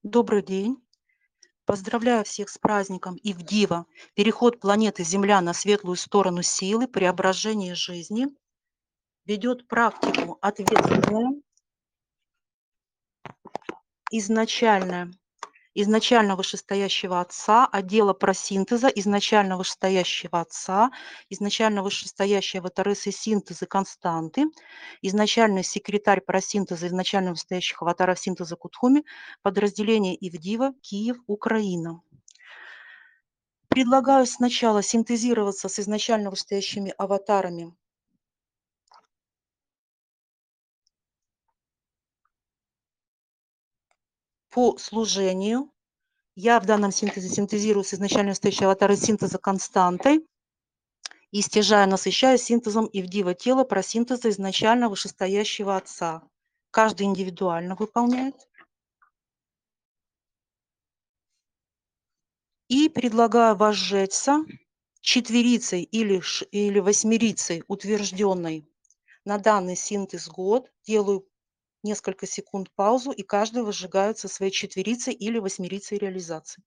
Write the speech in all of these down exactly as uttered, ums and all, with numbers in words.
Добрый день. Поздравляю всех с праздником Ивдива, переход планеты Земля на светлую сторону силы, преображение жизни. Ведет практику ответственная, изначальная, изначально вышестоящего Отца, отдела просинтеза, изначально вышестоящего Отца, изначально вышестоящего Таресы синтеза константы, изначальный секретарь просинтеза, изначально вышестоящих аватаров синтеза Кутхуми, подразделение Ивдива, Киев, Украина. Предлагаю сначала синтезироваться с изначально вышестоящими аватарами по служению. Я в данном синтезе синтезирую с изначально вышестоящей аватары синтеза константой и стяжаю, насыщаю синтезом Ивдива тела про синтеза изначально вышестоящего Отца. Каждый индивидуально выполняет. И предлагаю возжечься четверицей или, ш- или восьмерицей, утвержденной на данный синтез год. Делаю несколько секунд паузу, и каждый выжигает со своей четверицей или восьмерицей реализации.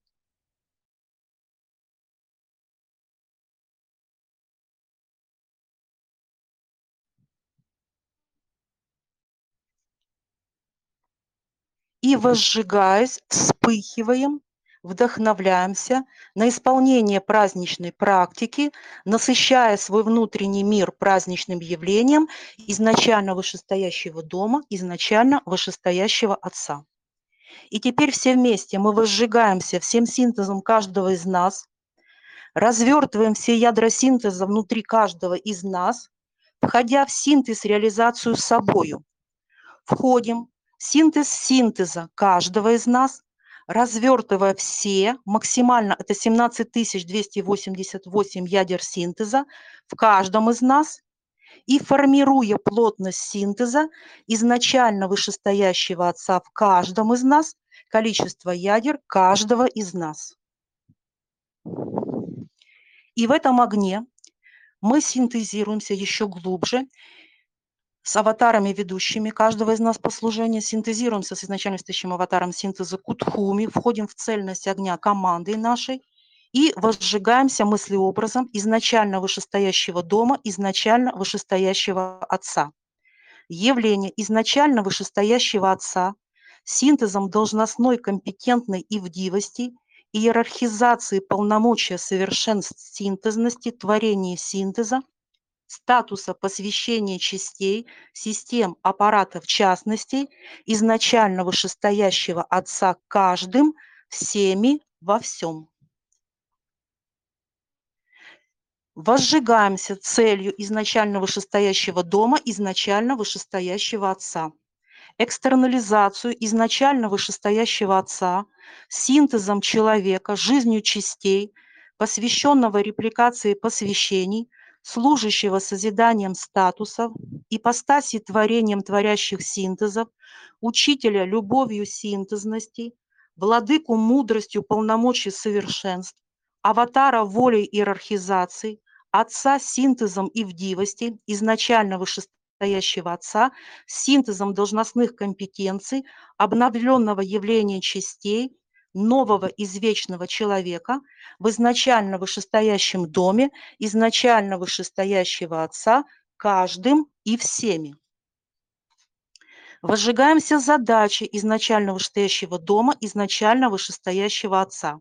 И возжигаясь, вспыхиваем, вдохновляемся на исполнение праздничной практики, насыщая свой внутренний мир праздничным явлением изначально вышестоящего дома, изначально вышестоящего Отца. И теперь все вместе мы возжигаемся всем синтезом каждого из нас, развертываем все ядра синтеза внутри каждого из нас, входя в синтез, реализацию собою. Входим в синтез синтеза каждого из нас, развертывая все, максимально это семнадцать тысяч двести восемьдесят восемь ядер синтеза в каждом из нас, и формируя плотность синтеза изначально вышестоящего Отца в каждом из нас, количество ядер каждого из нас. И в этом огне мы синтезируемся еще глубже с аватарами, ведущими каждого из нас по служению, синтезируемся с изначально стоящим аватаром синтеза Кутхуми, входим в цельность огня командой нашей и возжигаемся мыслеобразом изначально вышестоящего дома, изначально вышестоящего Отца. Явление изначально вышестоящего Отца синтезом должностной компетентной ивдивости, иерархизации полномочия совершенств синтезности, творения синтеза, статуса посвящения частей, систем, аппаратов частностей, изначально вышестоящего Отца каждым, всеми, во всем. Возжигаемся целью изначально вышестоящего дома, изначально вышестоящего Отца. Экстернализацию изначально вышестоящего Отца, синтезом человека, жизнью частей, посвященного репликации посвящений, служащего созиданием статусов, ипостаси творением творящих синтезов, учителя любовью синтезности, владыку мудростью полномочий совершенств, аватара волей иерархизации, Отца синтезом ивдивости, изначально вышестоящего Отца, синтезом должностных компетенций, обновленного явления частей, нового извечного человека в изначально вышестоящем доме, изначально вышестоящего Отца, каждым и всеми. Возжигаемся задачей изначально вышестоящего дома, изначально вышестоящего Отца.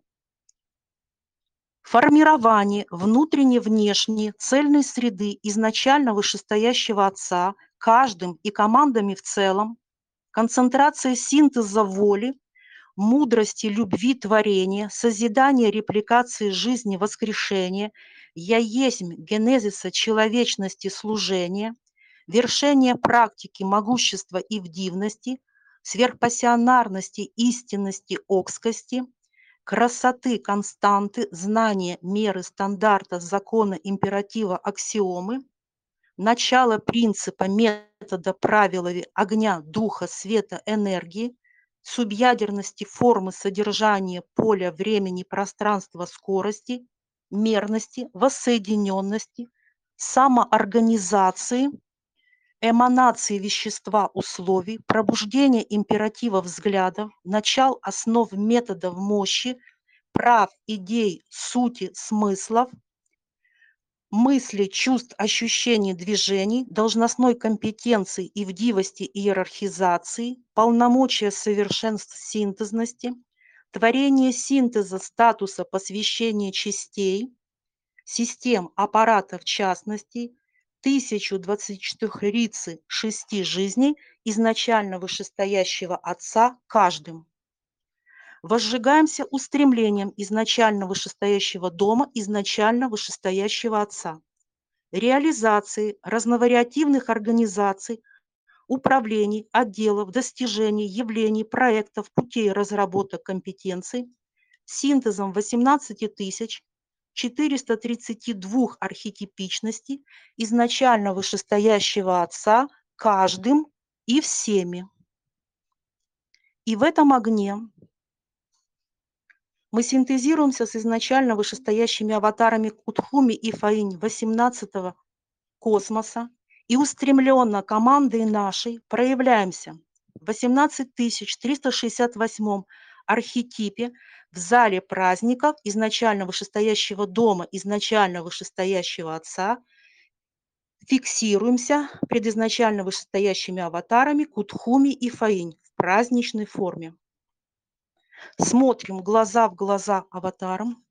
Формирование внутренне-внешней цельной среды изначально вышестоящего Отца каждым и командами в целом, концентрация синтеза воли, мудрости, любви, творения, созидания, репликации жизни, воскрешения, я есмь генезиса человечности служения, вершение практики могущества и вдивности, сверхпассионарности, истинности, окскости, красоты, константы, знания, меры, стандарта, закона, императива, аксиомы, начало принципа, метода, правила, огня, духа, света, энергии, субъядерности, формы, содержания, поля, времени, пространства, скорости, мерности, воссоединенности, самоорганизации, эманации вещества условий, пробуждение императивов взглядов, начал основ методов мощи, прав, идей, сути, смыслов, мыслей, чувств, ощущений, движений, должностной компетенции и вдивости иерархизации, полномочия совершенств синтезности, творение синтеза статуса посвящения частей, систем аппарата в частности, тысячу двадцать четыре рицы шести жизней изначально вышестоящего Отца каждым. Возжигаемся устремлением изначально вышестоящего дома, изначально вышестоящего Отца, реализации разновариативных организаций, управлений, отделов, достижений, явлений, проектов, путей разработок компетенций, синтезом восемнадцати тысяч четырёхсот тридцати двух архетипичностей изначально вышестоящего Отца каждым и всеми. И в этом огне мы синтезируемся с изначально вышестоящими аватарами Кутхуми и Фаинь восемнадцатого космоса и устремленно командой нашей проявляемся в восемнадцать тысяч триста шестьдесят восьмом архетипе в зале праздников изначально вышестоящего дома, изначально вышестоящего Отца, фиксируемся пред изначально вышестоящими аватарами Кутхуми и Фаинь в праздничной форме. Смотрим глаза в глаза аватарам.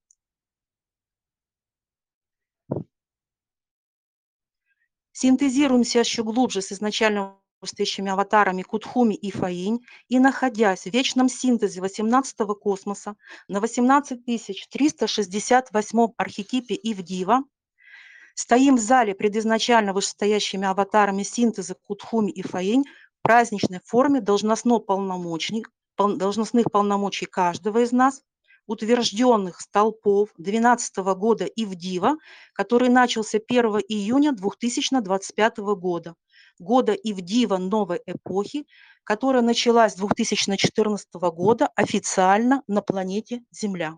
Синтезируемся еще глубже с изначально вышестоящими аватарами Кутхуми и Фаинь и, находясь в вечном синтезе восемнадцатого космоса на восемнадцать тысяч триста шестьдесят восьмом архетипе Ивдива, стоим в зале пред изначально вышестоящими аватарами синтеза Кутхуми и Фаинь в праздничной форме должностно-полномочий, пол, должностных полномочий каждого из нас, утвержденных столпов двенадцатого года Ивдива, который начался первого июня две тысячи двадцать пятого года, года Ивдива новой эпохи, которая началась с две тысячи четырнадцатого года официально на планете Земля.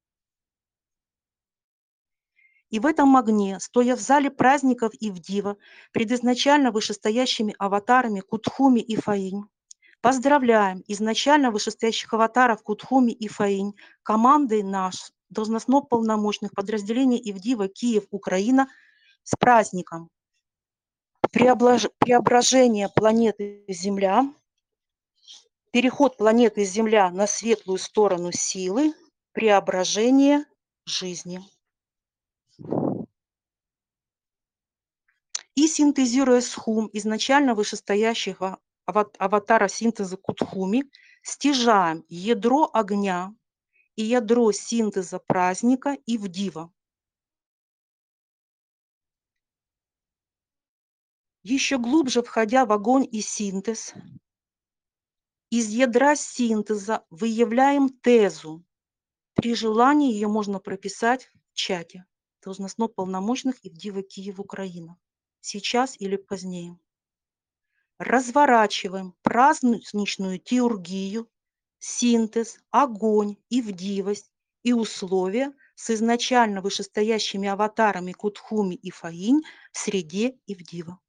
И в этом огне, стоя в зале праздников Ивдива, пред изначально вышестоящими аватарами Кутхуми и Фаинь, поздравляем изначально вышестоящих аватаров Кутхуми и Фаинь командой наш, должностно-полномочных подразделений Ивдива Киев, Украина, с праздником преображ... преображения планеты Земля, переход планеты Земля на светлую сторону силы, преображение жизни. И синтезируя схум изначально вышестоящего аватара синтеза Кутхуми, стяжаем ядро огня и ядро синтеза праздника Ивдива. Еще глубже входя в огонь и синтез, из ядра синтеза выявляем тезу. При желании ее можно прописать в чате должностно-полномочных Ивдива Киев, Украина. Сейчас или позднее. Разворачиваем праздничную теургию, синтез, огонь, ивдивость и условия с изначально вышестоящими аватарами Кутхуми и Фаинь в среде Ивдива.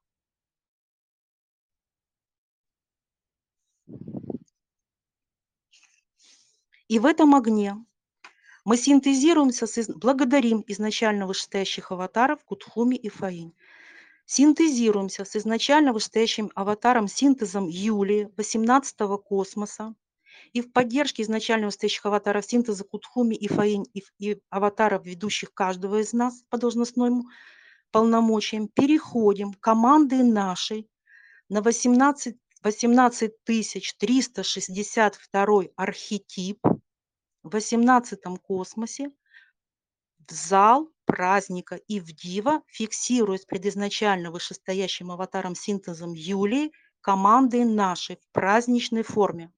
И в этом огне мы синтезируемся, с, благодарим изначально вышестоящих аватаров Кутхуми и Фаинь. Синтезируемся с изначально вышестоящим аватаром синтезом Юлии восемнадцатого космоса и в поддержке изначально вышестоящих аватаров синтеза Кутхуми и Фаинь и, и аватаров, ведущих каждого из нас по должностным полномочиям, переходим командой нашей на восемнадцать тысяч триста шестьдесят второй архетип в восемнадцатом космосе в зал праздника Ивдива, фиксируясь пред изначально вышестоящим аватаром синтезом Юлии, командой нашей в праздничной форме.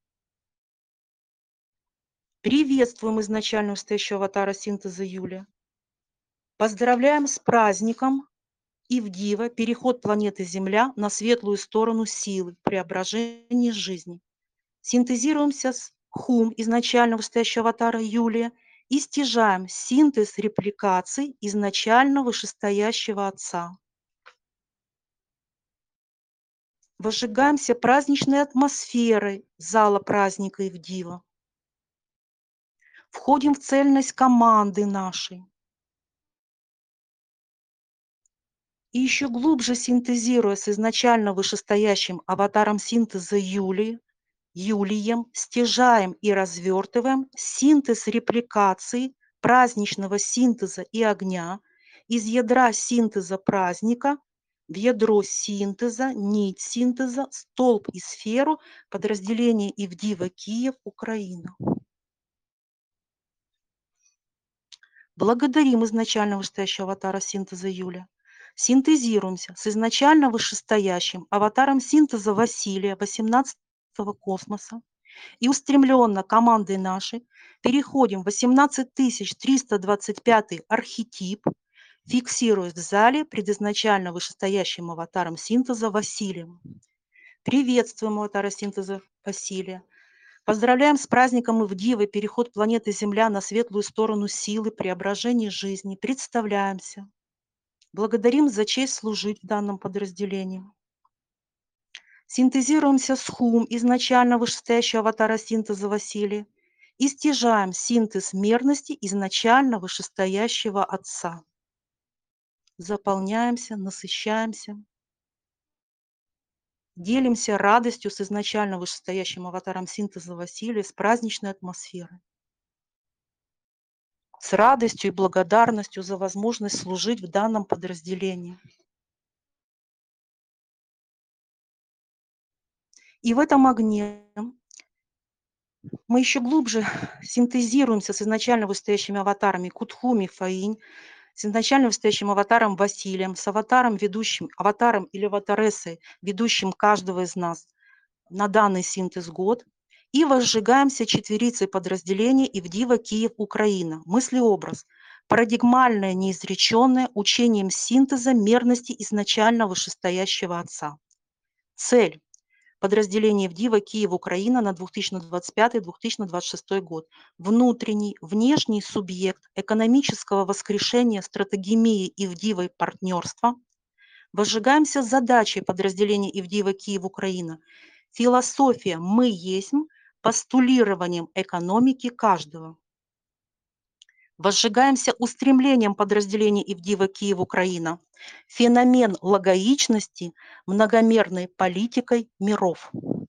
Приветствуем изначально вышестоящего аватара синтеза Юлия. Поздравляем с праздником Ивдива, переход планеты Земля на светлую сторону силы, преображение жизни. Синтезируемся с Хум, изначально вышестоящего аватара Юлия, и стяжаем синтез репликаций изначально вышестоящего Отца. Возжигаемся праздничной атмосферой зала праздника Ивдива. Входим в цельность команды нашей. И еще глубже синтезируя с изначально вышестоящим аватаром синтеза Юлии, Юлием, стяжаем и развертываем синтез репликации праздничного синтеза и огня из ядра синтеза праздника в ядро синтеза, нить синтеза, столб и сферу подразделения Ивдива Киев, Украина. Благодарим изначально вышестоящего аватара синтеза Юля. Синтезируемся с изначально вышестоящим аватаром синтеза Василия восемнадцатого космоса и устремленно командой нашей переходим в восемнадцать тысяч триста двадцать пятый архетип, фиксируясь в зале предизначально вышестоящим аватаром синтеза Василием. Приветствуем аватара синтеза Василия. Поздравляем с праздником Ивдивы, переход планеты Земля на светлую сторону силы, преображение жизни. Представляемся. Благодарим за честь служить в данном подразделении. Синтезируемся с Хум, изначально вышестоящего аватара синтеза Василия, и стяжаем синтез мерности изначально вышестоящего Отца. Заполняемся, насыщаемся. Делимся радостью с изначально вышестоящим аватаром синтеза Василия, с праздничной атмосферой. С радостью и благодарностью за возможность служить в данном подразделении. И в этом огне мы еще глубже синтезируемся с изначально вышестоящими аватарами Кутхуми, Фаинь, с изначально вышестоящим аватаром Василием, с аватаром, ведущим, аватаром или аватарессой, ведущим каждого из нас на данный синтез год, и возжигаемся четверицей подразделения Ивдива Киев, Украина. Мыслеобраз. Парадигмальное, неизреченное, учением синтеза мерности изначально вышестоящего Отца. Цель. Подразделение Ивдива Киев, Украина на две тысячи двадцать пятый — две тысячи двадцать шестой год. Внутренний, внешний субъект экономического воскрешения стратегемии Ивдива и партнерства. Возжигаемся с задачей подразделения Ивдива Киев, Украина. Философия «Мы есмь» постулированием экономики каждого. Возжигаемся устремлением подразделения Ивдива Киев, Украина. Феномен логоичности многомерной политикой миров.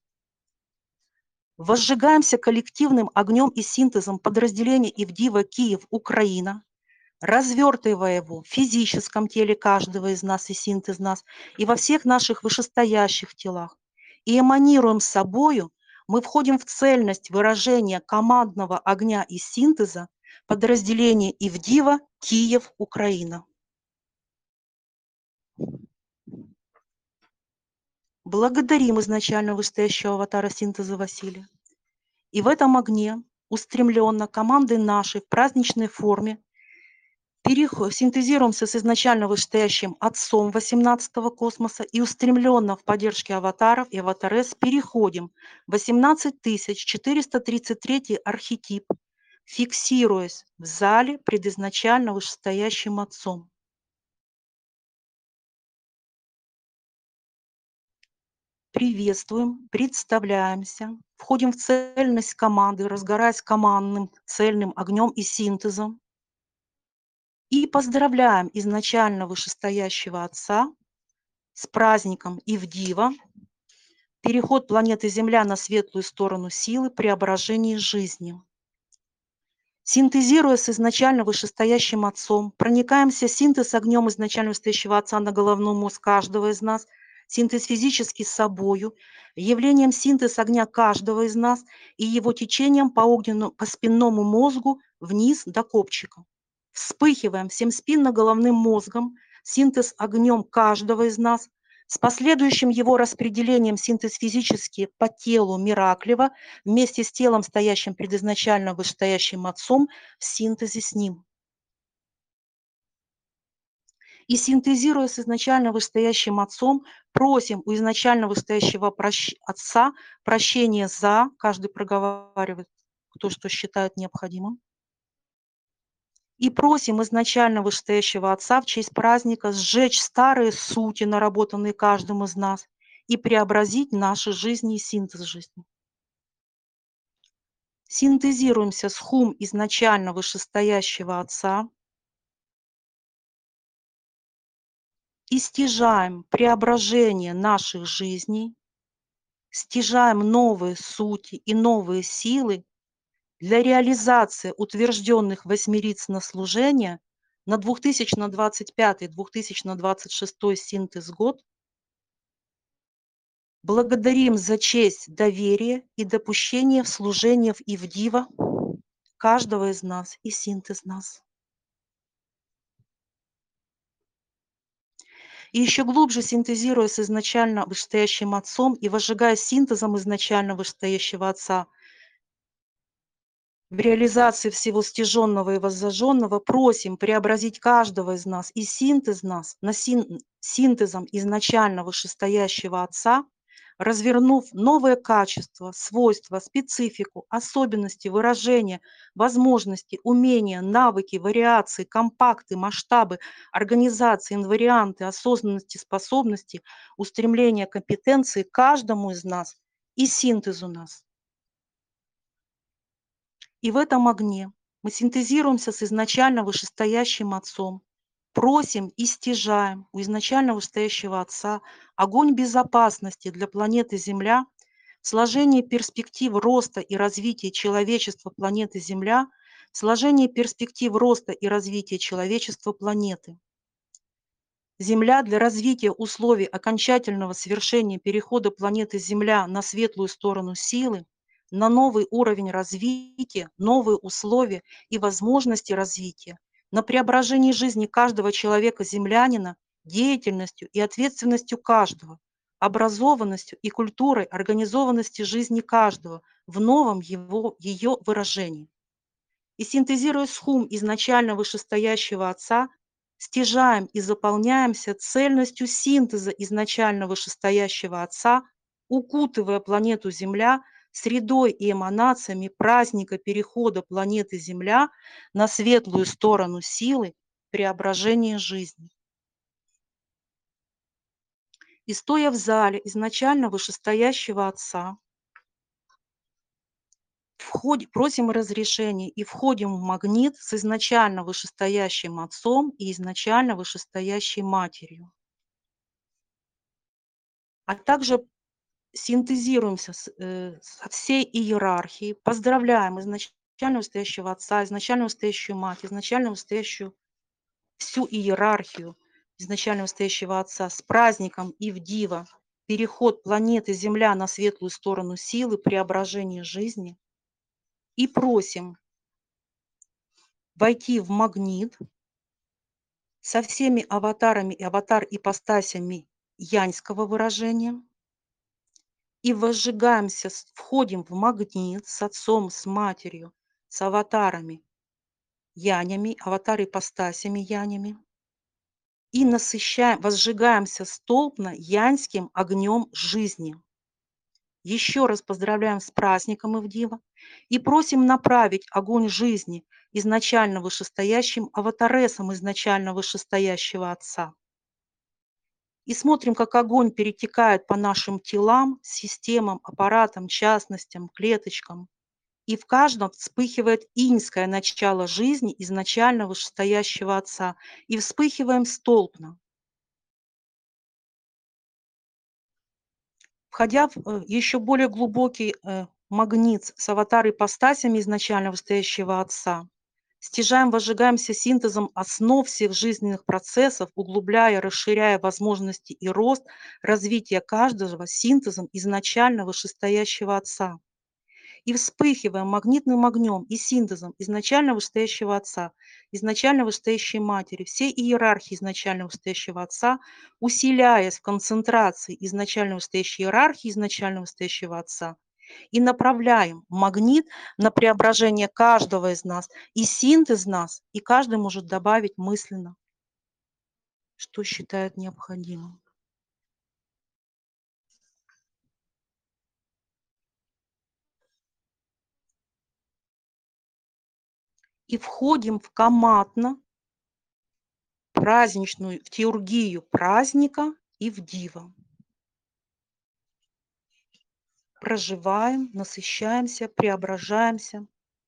Возжигаемся коллективным огнем и синтезом подразделения Ивдива Киев, Украина, развертывая его в физическом теле каждого из нас и синтез нас, и во всех наших вышестоящих телах. И эманируем собою, мы входим в цельность выражения командного огня и синтеза подразделения Ивдива Киев, Украина. Благодарим изначально вышестоящего аватара синтеза Василия. И в этом огне устремленно командой нашей в праздничной форме переход, синтезируемся с изначально вышестоящим Отцом восемнадцатого космоса и устремленно в поддержке аватаров и аватарес переходим в восемнадцать тысяч четыреста тридцать третий архетип, фиксируясь в зале предизначально вышестоящим Отцом. Приветствуем, представляемся, входим в цельность команды, разгораясь командным цельным огнем и синтезом. И поздравляем изначально вышестоящего Отца с праздником Ивдива, переход планеты Земля на светлую сторону силы, преображение жизни. Синтезируя с изначально вышестоящим Отцом, проникаемся синтез огнем изначально вышестоящего Отца на головной мозг каждого из нас, синтез физически с собою, явлением синтез огня каждого из нас и его течением по огненному, по спинному мозгу вниз до копчика. Вспыхиваем всем спинно-головным мозгом, синтез огнем каждого из нас, с последующим его распределением синтез физически по телу Мираклева вместе с телом, стоящим предизначально вышестоящим Отцом, в синтезе с ним. И синтезируя с изначально вышестоящим Отцом, просим у изначально вышестоящего прощ... Отца прощения за, каждый проговаривает то, что считает необходимым, и просим изначально вышестоящего Отца в честь праздника сжечь старые сути, наработанные каждым из нас, и преобразить наши жизни и синтез жизни. Синтезируемся с хум изначально вышестоящего Отца и стяжаем преображение наших жизней, стяжаем новые сути и новые силы для реализации утвержденных восьмириц на служение на две тысячи двадцать пятый — две тысячи двадцать шестой синтез год. Благодарим за честь, доверие и допущение в служение в Ивдива каждого из нас и синтез нас. И еще глубже синтезируя с изначально вышестоящим Отцом и возжигая синтезом изначально вышестоящего Отца, в реализации всего стяженного и воззаженного просим преобразить каждого из нас и синтез нас на син, синтезом изначально вышестоящего Отца, развернув новые качества, свойства, специфику, особенности выражения, возможности, умения, навыки, вариации, компакты, масштабы, организации, инварианты, осознанности, способности, устремления, компетенции каждому из нас и синтезу нас. И в этом огне мы синтезируемся с изначально вышестоящим Отцом, просим и стяжаем у изначально вышестоящего Отца огонь безопасности для планеты Земля, сложение перспектив роста и развития человечества планеты Земля, сложение перспектив роста и развития человечества планеты. Земля для развития условий окончательного совершения перехода планеты Земля на светлую сторону силы, на новый уровень развития, новые условия и возможности развития, на преображение жизни каждого человека-землянина, деятельностью и ответственностью каждого, образованностью и культурой организованности жизни каждого в новом его, ее выражении. И синтезируя схум изначально вышестоящего Отца, стяжаем и заполняемся цельностью синтеза изначально вышестоящего Отца, укутывая планету Земля средой и эманациями праздника перехода планеты Земля на светлую сторону силы преображения жизни. И стоя в зале изначально вышестоящего Отца, Входи просим разрешения и входим в магнит с изначально вышестоящим Отцом и изначально вышестоящей Матерью. А также синтезируемся с, э, со всей иерархией, поздравляем изначально вышестоящего Отца, изначально вышестоящую Мать, изначально вышестоящую всю иерархию изначально вышестоящего Отца с праздником Ивдива, переход планеты Земля на светлую сторону силы, преображение жизни. И просим войти в магнит со всеми аватарами и аватар-ипостасями яньского выражения и возжигаемся, с- входим в магнит с отцом, с матерью, с аватарами янями, аватар-ипостасями янями и насыщаем, возжигаемся столбно яньским огнем жизни. Еще раз поздравляем с праздником Ивдива и просим направить огонь жизни изначально вышестоящим аватаресом изначально вышестоящего Отца. И смотрим, как огонь перетекает по нашим телам, системам, аппаратам, частностям, клеточкам. И в каждом вспыхивает иньское начало жизни изначально вышестоящего Отца. И вспыхиваем столбно. Входя в э, еще более глубокий э, магнит с аватар-ипостасями изначально вышестоящего Отца, стяжаем, возжигаемся синтезом основ всех жизненных процессов, углубляя, расширяя возможности и рост развития каждого синтезом изначально вышестоящего Отца. И вспыхиваем магнитным огнем и синтезом изначально вышестоящего Отца, изначально вышестоящей Матери, всей иерархии изначально вышестоящего Отца, усиляясь в концентрации изначально вышестоящей иерархии изначально вышестоящего Отца, и направляем магнит на преображение каждого из нас и синтез нас, и каждый может добавить мысленно, что считает необходимым. И входим в коматно праздничную, в теургию праздника и в дива. проживаем, насыщаемся, преображаемся,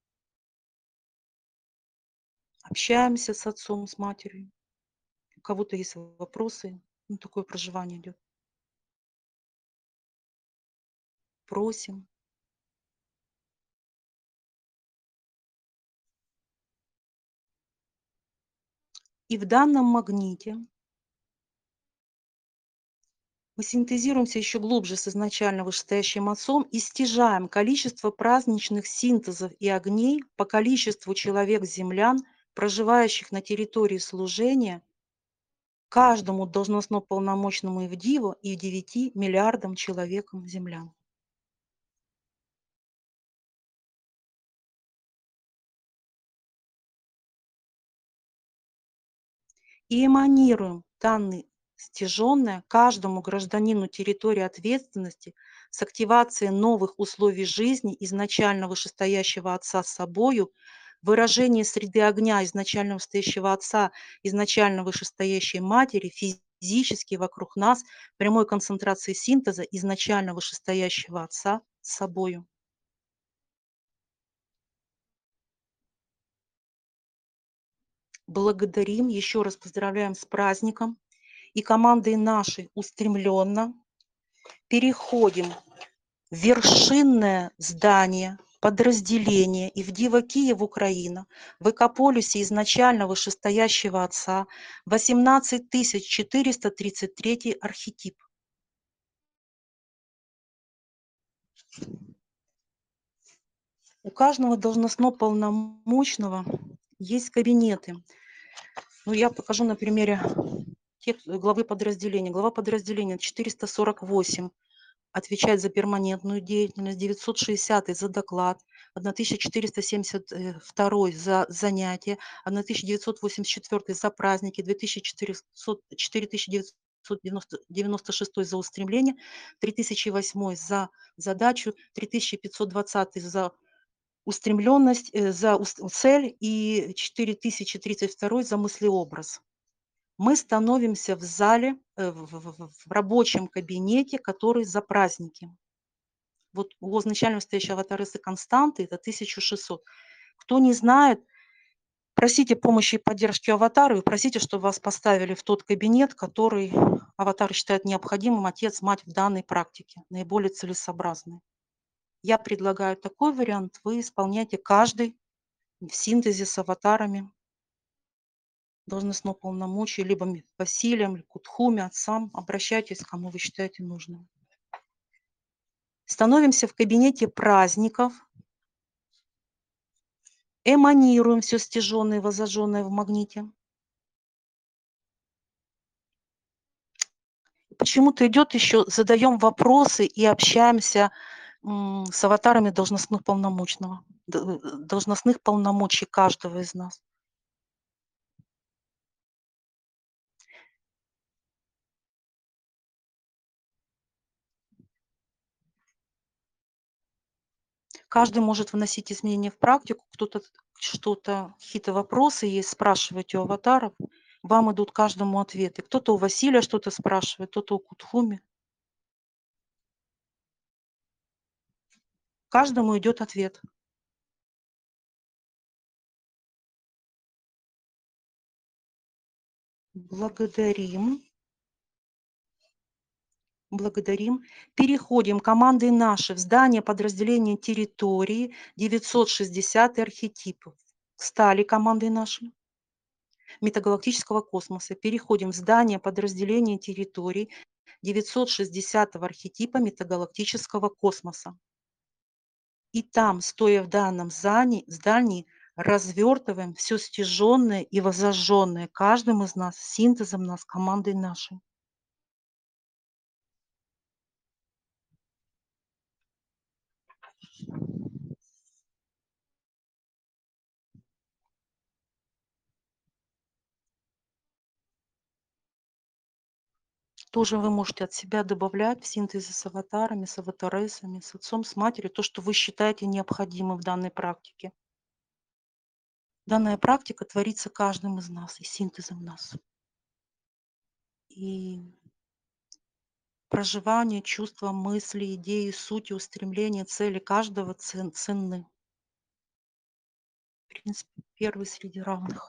общаемся с отцом, с матерью. У кого-то есть вопросы, ну, такое проживание идет. Просим. И в данном магните мы синтезируемся еще глубже с изначально вышестоящим отцом и стяжаем количество праздничных синтезов и огней по количеству человек-землян, проживающих на территории служения, каждому должностно-полномочному Ивдиву и девяти миллиардам человекам-землян. И эманируем данные стяженное каждому гражданину территории ответственности с активацией новых условий жизни изначально вышестоящего отца с собою, выражение среды огня изначально вышестоящего отца, изначально вышестоящей матери, физически вокруг нас, прямой концентрации синтеза изначально вышестоящего отца с собою. Благодарим, еще раз поздравляем с праздником. И командой нашей устремленно переходим в вершинное здание подразделения Ивдива Киев, Украина, в Экополисе изначально вышестоящего отца, восемнадцать тысяч четыреста тридцать третий архетип. У каждого должностно-полномочного есть кабинеты. Ну, я покажу на примере тех, главы подразделения. Глава подразделения четыреста сорок восемь отвечает за перманентную деятельность, девятьсот шестидесятый за доклад, тысяча четыреста семьдесят второй за занятия, тысяча девятьсот восемьдесят четвёртый за праздники, две тысячи девятьсот девяносто шестой за устремление, три тысячи восьмой за задачу, три тысячи пятьсот двадцатый за устремленность, э, за ус- цель и четыре тысячи тридцать второй за мыслеобраз. Мы становимся в зале, э, в, в- в- в рабочем кабинете, который за праздники. Вот у изначально стоящей аватарысы константы это тысяча шестьсот. Кто не знает, просите помощи и поддержки аватара и просите, чтобы вас поставили в тот кабинет, который аватар считает необходимым, отец, мать в данной практике, наиболее целесообразный. Я предлагаю такой вариант, вы исполняйте каждый в синтезе с аватарами должностного полномочия, либо м- Василием, Кутхуми, отцам, обращайтесь, к кому вы считаете нужным. Становимся в кабинете праздников, эманируем все стяженное и возожженное в магните. Почему-то идет еще, задаем вопросы и общаемся м, с аватарами должностных полномочного, д- э, должностных полномочий каждого из нас. Каждый может вносить изменения в практику, кто-то что-то, какие-то вопросы есть, спрашиваете у аватаров, вам идут каждому ответы. Кто-то у Василия что-то спрашивает, кто-то у Кутхуми. Каждому идет ответ. Благодарим. Благодарим. Переходим командой наши в здание подразделения территории девятьсот шестьдесят архетипов. Стали командой нашей метагалактического космоса. Переходим в здание подразделения территории девятьсот шестидесятого архетипа метагалактического космоса. И там, стоя в данном здании, здании, развертываем все стяженное и возожженное каждым из нас, синтезом нас, командой нашей. Тоже вы можете от себя добавлять в синтезе с аватарами, с аватаресами, с отцом, с матерью, то, что вы считаете необходимым в данной практике. Данная практика творится каждым из нас и синтезом нас. И Проживание, чувства, мысли, идеи, сути, устремления, цели каждого цен ценны. В принципе, первый среди равных.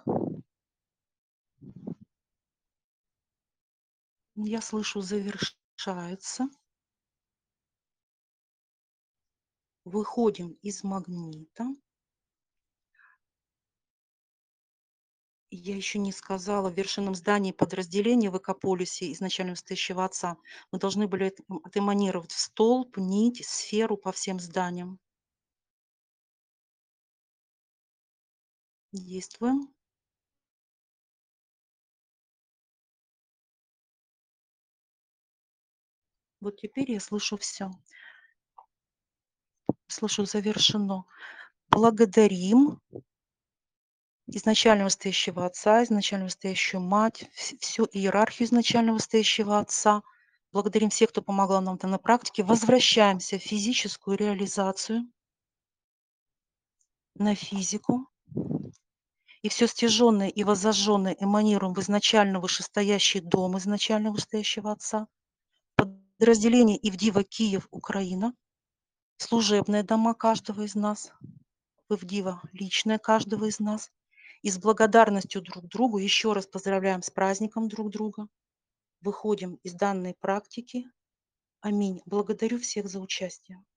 Я слышу, завершается. Выходим из магнита. Я еще не сказала, в вершинном здании подразделения в Экополисе изначально стоящего отца мы должны были эт отэманировать в столб, нить, сферу по всем зданиям. Действуем. Вот теперь я слышу все. Слышу, завершено. Благодарим изначально вышестоящего отца, изначально вышестоящую мать, вс всю иерархию изначально вышестоящего отца. Благодарим всех, кто помогал нам в данной практике. Возвращаемся в физическую реализацию на физику. И все стяжённое и воззажжённое эманируем в изначально вышестоящий дом изначально вышестоящего отца, подразделение Ивдива Киев, Украина, служебные дома каждого из нас, в Ивдива личное каждого из нас. И с благодарностью друг другу еще раз поздравляем с праздником друг друга. Выходим из данной практики. Аминь. Благодарю всех за участие.